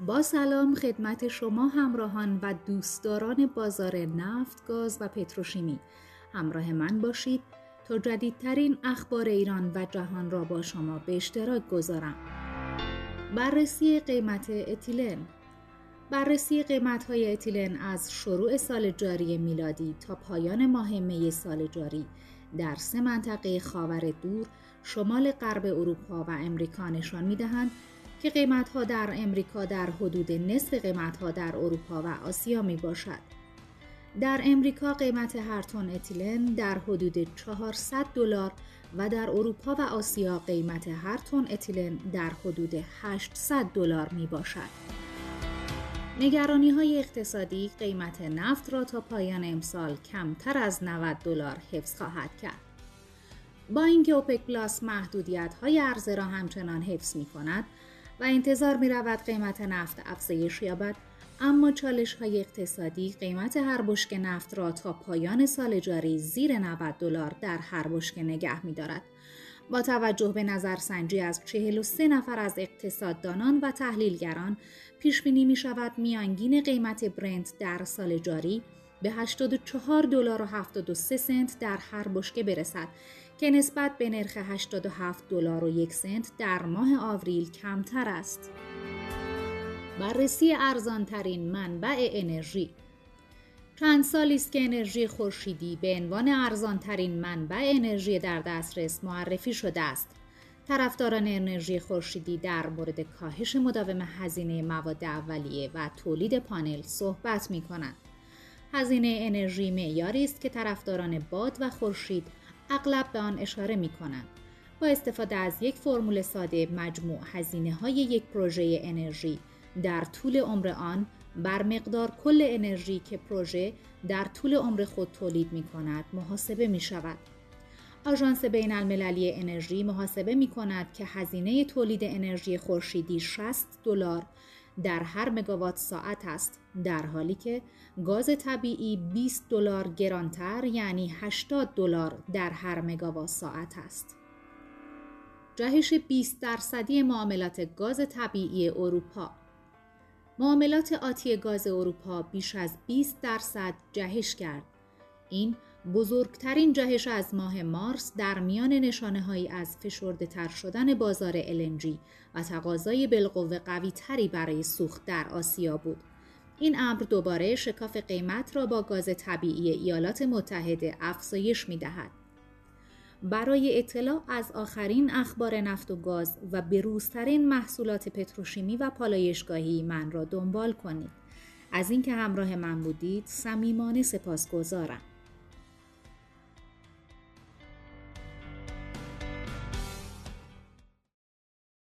با سلام خدمت شما همراهان و دوستداران بازار نفت، گاز و پتروشیمی. همراه من باشید تا جدیدترین اخبار ایران و جهان را با شما به اشتراک گذارم. بررسی قیمت اتیلن. بررسی قیمت‌های اتیلن از شروع سال جاری میلادی تا پایان ماه می سال جاری در 3 منطقه خاور دور، شمال غرب اروپا و امریکا نشان می‌دهند که قیمت‌ها در امریکا در حدود نصف قیمت‌ها در اروپا و آسیا میباشد. در امریکا قیمت هر تن اتیلن در حدود $400 و در اروپا و آسیا قیمت هر تن اتیلن در حدود $800 میباشد. نگرانی‌های اقتصادی قیمت نفت را تا پایان امسال کمتر از $90 حفظ خواهد کرد. با اینکه اوپک پلاس محدودیت‌های عرضه را همچنان حفظ می‌کند و انتظار می‌رود قیمت نفت افزایش یابد، اما چالش‌های اقتصادی قیمت هر بشکه نفت را تا پایان سال جاری زیر $90 در هر بشکه نگه می‌دارد. با توجه به نظرسنجی از 43 نفر از اقتصاددانان و تحلیلگران، پیش‌بینی می‌شود میانگین قیمت برنت در سال جاری به $84.73 در هر بشکه برسد که نسبت به نرخ $87.01 در ماه آوریل کمتر است. بررسی ارزان‌ترین منبع انرژی. چند سالی است که انرژی خورشیدی به عنوان ارزان‌ترین منبع انرژی در دسترس معرفی شده است. طرفداران انرژی خورشیدی در مورد کاهش مداوم هزینه مواد اولیه و تولید پانل صحبت می‌کنند. هزینه انرژی معیاری است که طرفداران باد و خورشید اغلب به آن اشاره می‌کنند. با استفاده از یک فرمول ساده، مجموع هزینه‌های یک پروژه انرژی در طول عمر آن بر مقدار کل انرژی که پروژه در طول عمر خود تولید می‌کند محاسبه می‌شود. آژانس بین‌المللی انرژی محاسبه می‌کند که هزینه تولید انرژی خورشیدی $60 در هر مگاوات ساعت است، در حالی که گاز طبیعی $20 گرانتر، یعنی $80 در هر مگاوات ساعت است. جهش 20% معاملات گاز طبیعی اروپا. معاملات آتی گاز اروپا بیش از 20% جهش کرد. این بزرگترین جهش از ماه مارس در میان نشانه‌هایی از فشرده‌تر شدن بازار LNG و تقاضای بالقوه قوی‌تری برای سوخت در آسیا بود. این امر دوباره شکاف قیمت را با گاز طبیعی ایالات متحده افزایش می‌دهد. برای اطلاع از آخرین اخبار نفت و گاز و بروزترین محصولات پتروشیمی و پالایشگاهی من را دنبال کنید. از اینکه همراه من بودید صمیمانه سپاسگزارم.